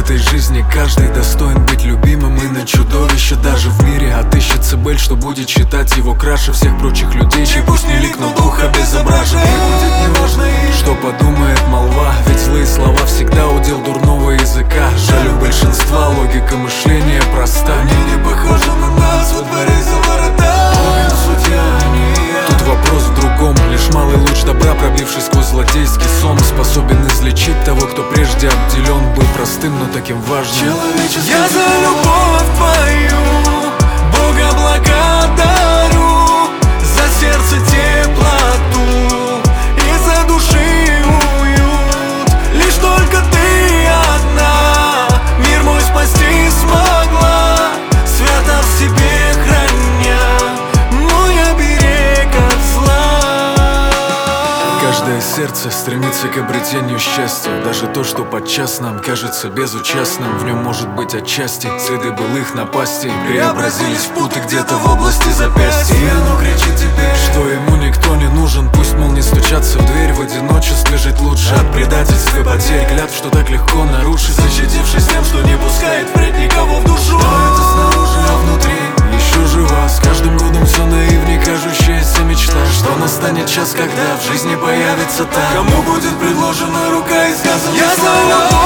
этой жизни каждый достоин быть любимым. И на чудовище даже в мире отыщется Бель, что будет считать его краше всех прочих людей, чей пусть не лик, но дух обезображен. И будет неважно, что подумает молва, ведь злые слова всегда удел дурного языка. Жаль, у большинства логика мышления проста. Они не похожи на нас во дворе за ворота. Тут вопрос в другом. Лишь малый луч добра, пробившись сквозь злодейский сон, способен излечить того, кто прежде обделен был простым, но таким важным. Я за любовь твою Бога благодарю, за сердце теплоту и за души уют. Лишь только ты одна мир мой спасти смогла, свято в себе храня мой оберег от зла. Каждое сердце стремится к обретению счастья. Даже то, что подчас нам кажется безучастным, в нем может быть отчасти следы былых напастей преобразились в путы где-то в области запястья. И оно кричит теперь, что ему никто не нужен. Пусть, мол, не стучаться в дверь, в одиночестве жить лучше от предательств и потерь, клятв, что так легко нарушить, защитившись тем, что не пускает впредь никого в душу. Но это снаружи, а внутри еще жива. С каждым годом все наивней кажущаяся мечта, что настанет час, когда в жизни появится та, кому будет предложена рука и сказано: я за любовь.